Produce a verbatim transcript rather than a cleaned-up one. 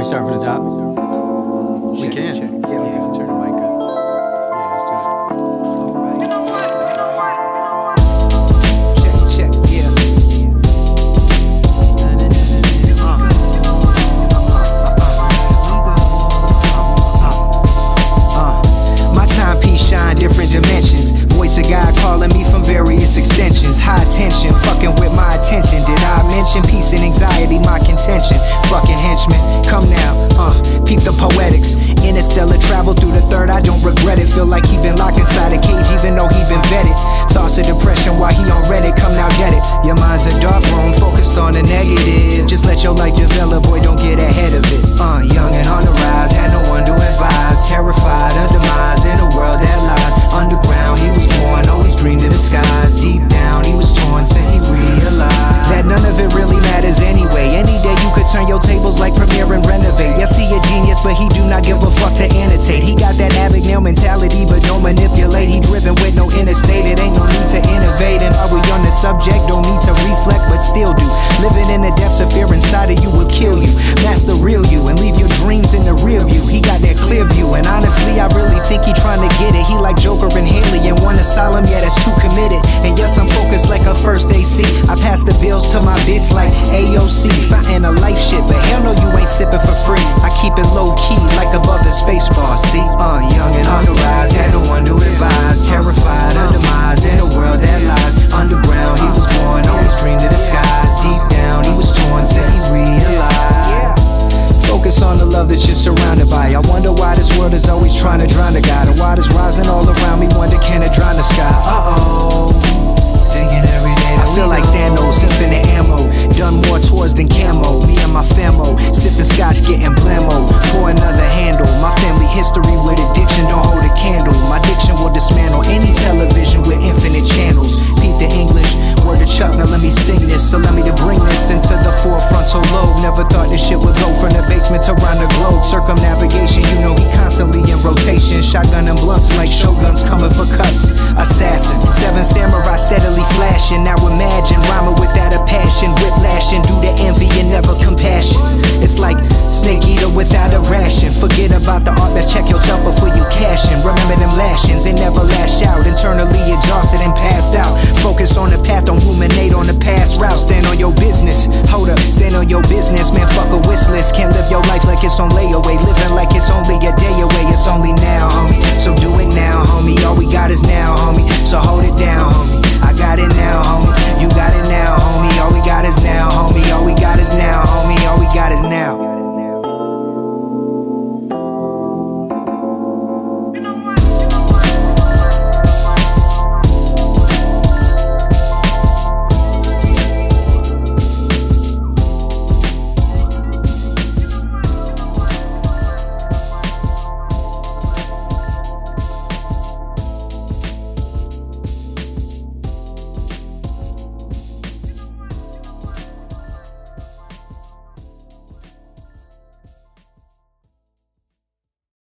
start from the top? We Check, can. check. Yeah, yeah, you can turn the mic up. Yeah, let's do it. Alright. Check, check, yeah. My timepiece shine different dimensions. Voice of God calling me from various extensions. High tension, fucking with my attention. Did I mention peace and anxiety, my contention? Fucking henchman, come now, uh, peep the poetics. Interstellar travel through the third, I don't regret it. Feel like he been locked inside a cage even though he been vetted. Thoughts of depression while he on Reddit, come now get it. Your mind's a dark room, focused on the negative. Just let your life develop, boy, don't get ahead of it. Uh, young and on the rise, had no one to advise. Terrified of demise in a world that lies. Underground, he was born, always dreamed of the skies. Deep down, he was torn till he realized that none of it really matters anyway. Any day you could turn your tables like Premiere and renovate. Yes, he a genius, but he do not give a fuck to annotate. He got that Abagnale mentality, but don't manipulate. He driven with no interstate, it ain't no need to innovate. And are we on the subject? Don't need to reflect, but still do. Living in the depths of fear inside of you will kill you. Master real you and leave your dreams in the rear view. He got that clear view, and honestly, I really think he trying to get it. He like Joker and Haley and one asylum, yeah, that's too committed. And yes, I'm focused like a first A C. I pass the bills to my bitch like A O C. Fighting a life shit, but hell no, you ain't sipping for free. I keep it low key, like above the space bar. See, uh, young and on the rise, had no one to advise. Terrified of demise in a world that lies. Underground, he was born, always dreamed of the skies. Deep down, he was torn till he realized. Focus on the love that you're surrounded by. I wonder why this world is always trying to drown the God. And why there's rising all around me, wonder can it drown the sky? Uh-oh, thinking every day that I feel like Thanos, infinite ammo. Done more tours than camo. Me and my famo, sipping scotch, getting blammo. Pour another handle, my family history with it